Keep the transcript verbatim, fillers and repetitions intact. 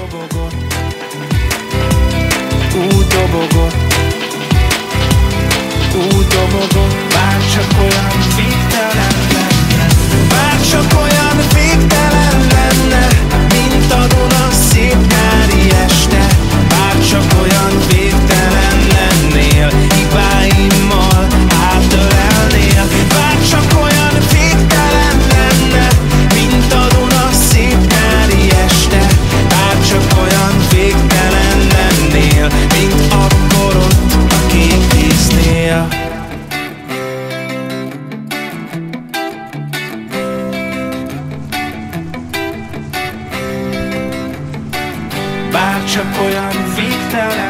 dobogott, úgy dobogott, úgy dobogott, bárcsak olyan végtelen lenne, bárcsak olyan végtelen lenne, mint a Duna szép nyári este. Bárcsak olyan végtelen lennél, hibáimmal átölelnél. Bárcsak olyan végtelen lenne, mint a Duna szép nyári este. Bárcsak olyan végtelen lennél, mint akkor ott a kék víznél. Bárcsak olyan végtelen